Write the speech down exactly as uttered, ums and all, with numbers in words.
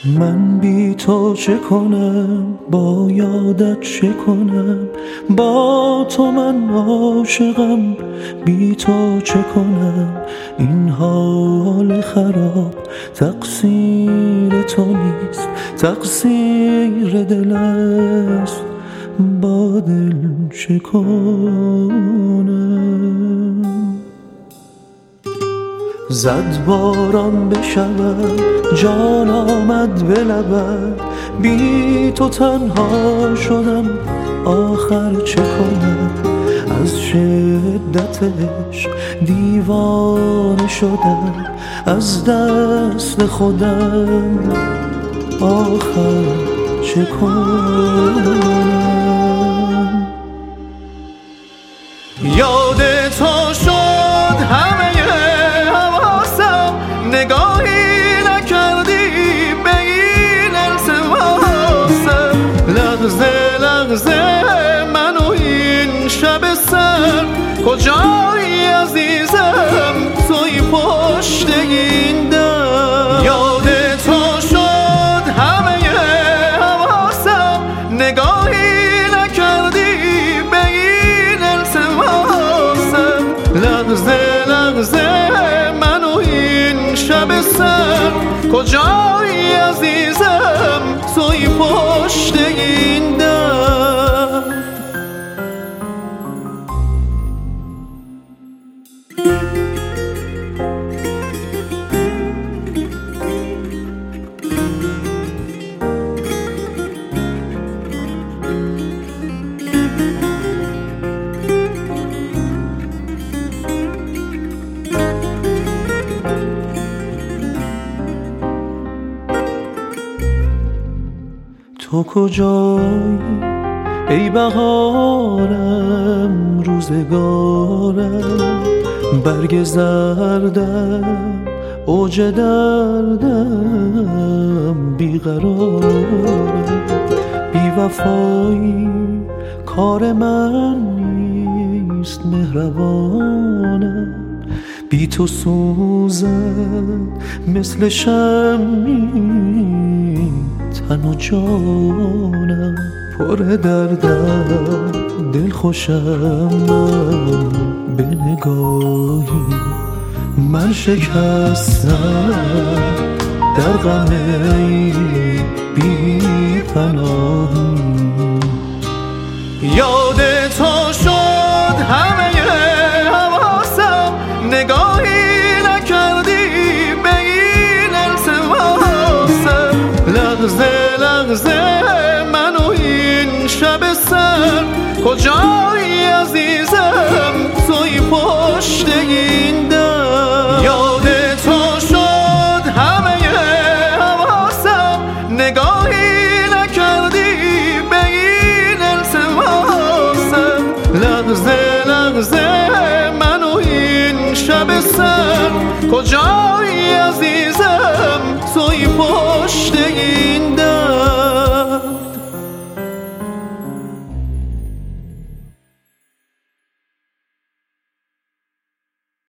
من بی تو چه کنم، با یادت چه کنم، با تو من عاشقم، بی تو چه کنم. این حال خراب تقصیر تو نیست، تقصیر دل است، با دل چه کنم. زد باران بشود، جان آمد به لبت، بی تو تنها شدم، آخر چه کنم. از شدت عشق دیوانه شدم، از دست خودم، آخر چه کنم. یاد تو شد همه نگاهی نکردی به این التماسم، لحظه لحظه من و این شب سر کجایی عزیزم، توی پشت این در. یاد تو شد همه حواسم، نگاهی نکردی به این التماسم، لحظه لحظه شب سر کجایی عزیزم، توی پشت این در. تو کجایی ای بهارم، روزگارم، برگ زردم، اوج دردم، بیقرارم. بی وفایی کار من نیست، مهربانم، بی تو سوزم مثل شمعی تن و جانم. پر دردم دل خوشم من به نگاهی، من شکستم در غم بی پناهی. یاد تو شد همه حواسم، نگاهی نکردی به این التماسم، لحظه لحظه من و این شب سر کجایی عزیزم، توی پشت این در. یاد تو شد همه حواسم، نگاهی نکردی به این التماسم، لحظه لحظه من و این شب سر کجایی